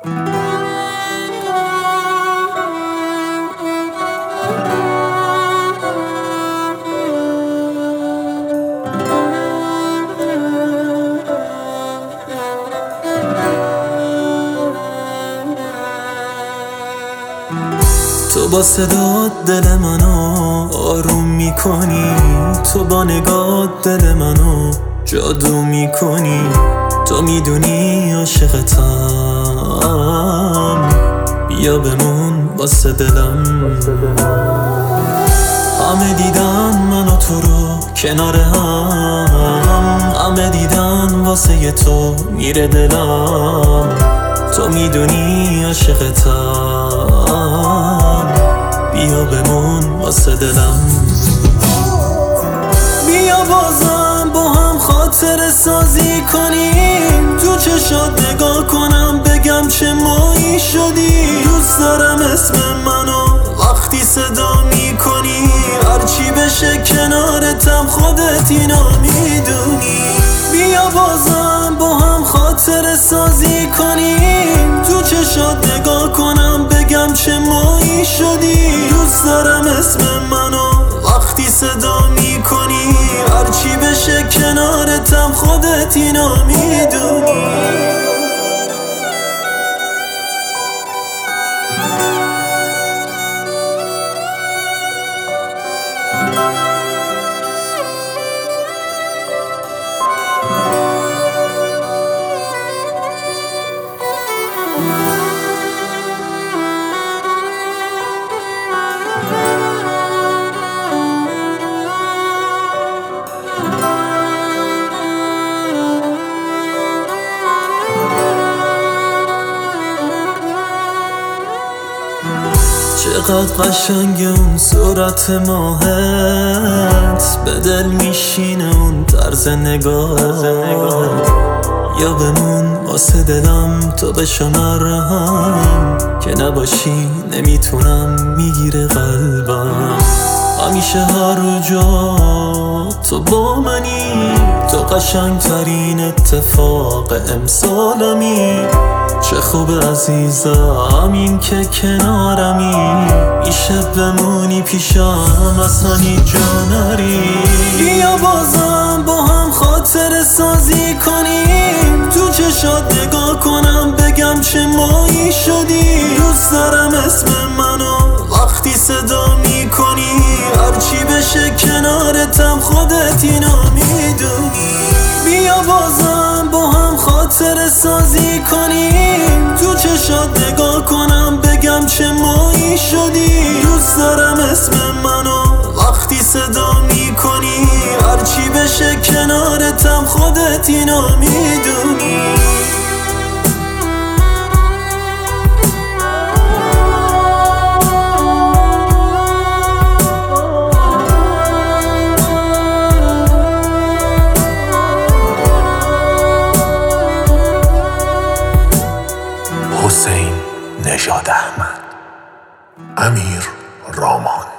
تو با صدات دل منو آروم میکنی، تو با نگات دل منو جادو میکنی. تو میدونی عاشقتم، بیا بمون واسه دلم. همه دیدن من و تو رو کنار هم، همه دیدن واسه تو میره دلم. تو میدونی عاشقتم، بیا بمون واسه دلم. بیا بازم با هم خاطره سازی کنیم، تو چشات نگاه کنم بگم چه مایی شدی. دوست دارم اسم منو وقتی صدا میکنی، هرچی بشه کنارتم خودت اینو میدونی. بیا بازم با هم خاطره سازی کنیم، تو چشات نگاه کنم بگم چه مایی شدی. دوست دارم اسم منو وقتی صدا میکنی، هرچی بشه کنارتم خودت اینو میدونی. چقدر قشنگه اون صورت ماهت، به دل میشینه اون طرز نگاهت. یا بمون واسه دلم تو بشو مرهم، که نباشی نمیتونم میگیره قلبم. همیشه هر جا تو با منی، تو قشنگترین اتفاق امسالمی. چه خوب عزیزم این که کنارمی، میشه بمونی پیشم اصلا اینجا نری. بیا بازم با هم خاطره سازی کنیم، تو چشات نگاه کنم بگم چه مایی شدی. دوست دارم اسم منو وقتی صدا میکنی، هرچی بشه کنارتم خودت اینو میدونی. بیا بازم با هم خاطره سازی کنیم، تو چشات نگاه کنم بگم چه مایی شدی. دوست دارم اسم منو وقتی صدا میکنی، هرچی بشه کنارتم خودت اینو میدونی. حسین نژاد احمد، امیر رامان.